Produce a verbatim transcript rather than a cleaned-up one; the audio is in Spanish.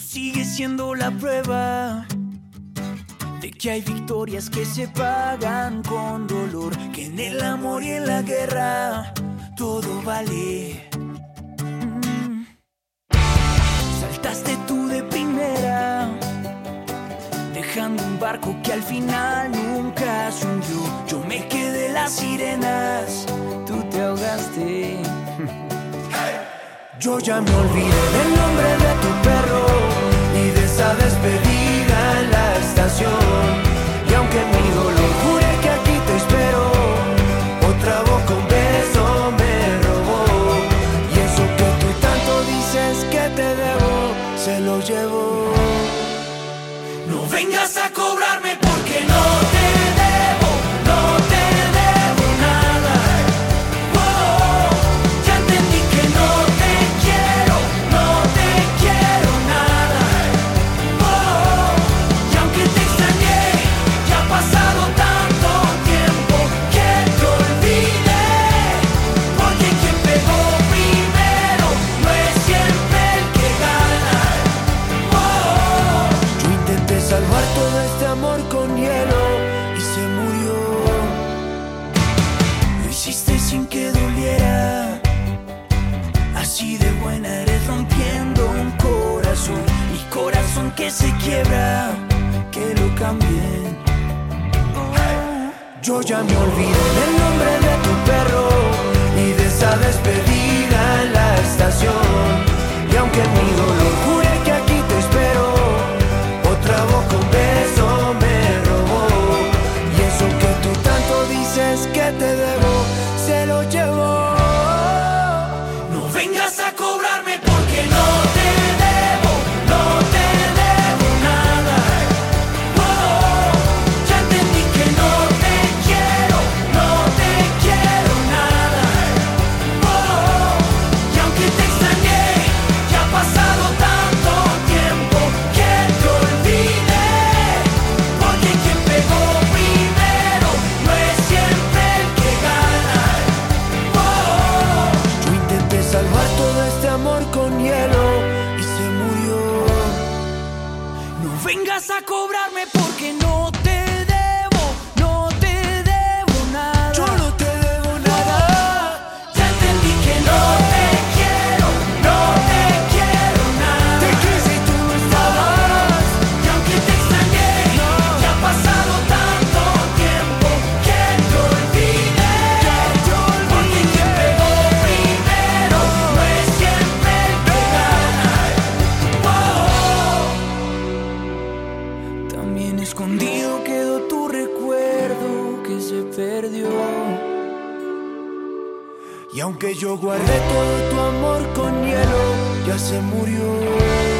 sigue siendo la prueba de que hay victorias que se pagan con dolor, que en el amor y en la guerra todo vale. Mm. Saltaste tú de primera, dejando un barco que al final nunca se hundió. Yo me quedé en las sirenas, tú te ahogaste. Yo ya me olvidé del nombre de tu perro y de esa despedida en la estación. Y aunque mi dolor jure que aquí te espero, otra boca un beso me robó. Y eso que tú tanto dices que te debo, se lo llevo. No vengas a cobrarme porque no te debo, no te debo nada. Oh, ya entendí que no te quiero, no te quiero nada. Oh, y aunque te extrañé, ya ha pasado tanto tiempo que te olvidé. Porque quien pegó primero no es siempre el que gana. Oh, yo intenté salvar todo este amor con hielo y se murió. Lo hiciste sin que doliera, así de buena eres rompiendo un corazón. Mi corazón que se quiebra, que lo cambien. Oh, yo ya me olvidé del nombre de tu perro y de esa despedida en la estación. Y aunque mi dolor jure que aquí te espero, otra boca un beso me robó. Y eso que tú tanto dices que te debo, se lo llevo. No vengas a cobrarme porque no te debo, no te debo nada. Oh, ya entendí que no te quiero, no te quiero nada. Oh, y aunque te extrañé, ya ha pasado tanto tiempo que te olvidé. Porque quien pegó primero no es siempre el que gana. Oh, yo intenté salvar todo este amor con hielo y se murió. No vengas a cobrarme porque no te debo, no te debo nada. Yo no te debo nada. Ya entendí que no te quiero, no te quiero nada. Te quise y tú no estabas. Y aunque te extrañé, ya ha pasado tanto tiempo que te olvidé. Porque quien pegó primero no es siempre el que gana. Oh, también escondido quedó tu recuerdo que se perdió. Y aunque yo guardé todo tu amor con hielo, ya se murió.